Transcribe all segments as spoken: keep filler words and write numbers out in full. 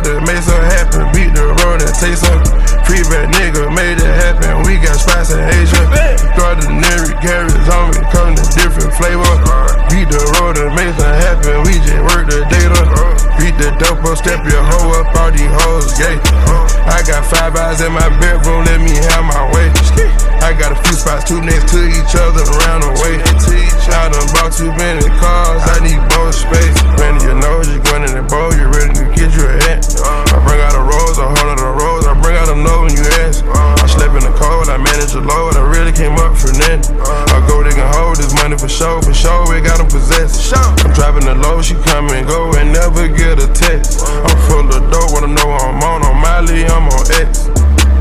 road that made something happen. Beat the road and take something. Free bad nigga made it happen. We got spots in Asia. Started the Neri carrots on me, coming in different flavor. Beat the road and make something happen. We just work the data. Beat the dope up, step your hoe up, all these hoes gay. I got five eyes in my bedroom, let me have my way. I got a few spots, two next to each other around the way. I done bought too many cars, I need more space. Bend your nose, you going in the bowl, you ready to get you a hat. I bring out a rose, a hundred of rose, I bring out a no when you ask. I slept in the cold, I managed the load, I really came up for nothing. I go they can hold this money for sure, for sure, we got them possessed. I'm driving the low, she come and go and never get a text. I'm full of dope, wanna know I'm on, on Miley, I'm on X.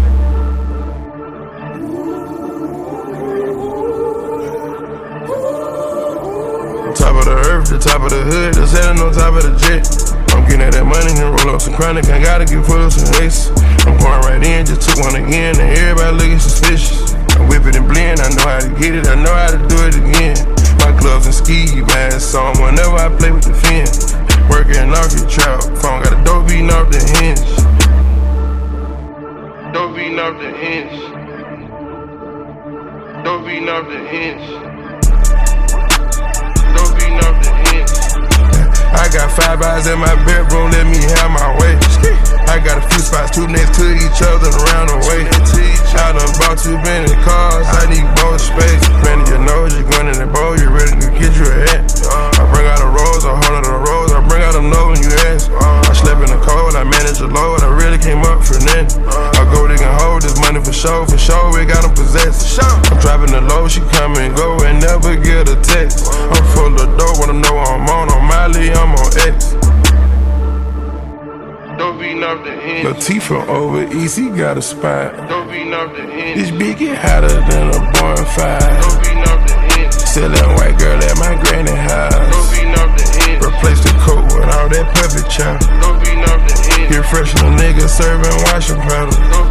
Top of the earth, the top of the hood, the sailing on top of the jet. I'm getting at that money and roll up some chronic, I gotta get full of some lace. I'm going right in, just took one again, and everybody looking suspicious. I whip it and blend, I know how to get it, I know how to do it again. My gloves and ski masks on whenever I play with the fin. Working off your trap phone, got a dope beating off the hinge. Dope beating off the hinge. Dope beating off the hinge. Dope beating off the hinge. I got five eyes in my bedroom, let me have my way. I got a few spots, two next to each other around the way. I done bought too many cars, I need more space. Bend your nose, you going in the bowl, you ready to get you a hat. I bring out a rose, a hundred of rose, I bring out a no when you ask. I slept in the cold, I managed the load, I really came up for nothing. I go they can hold this money for sure, for sure, we got them possessed. I'm driving the low, she come and go and never get a text. I'm full of dope, wanna know I'm on, on Miley, I'm on X. Don't beating off the hinge. Latif from over east, he got a spot. Don't beating off the hinge. This bitch get hotter than a bonfire. Don't beating off the hinge. Selling white girl at my granny house. Don't beating off the hinge. Replace the coat with all that puppet chop. Don't beating off the hinge. Get fresh, no nigga serving washing powder.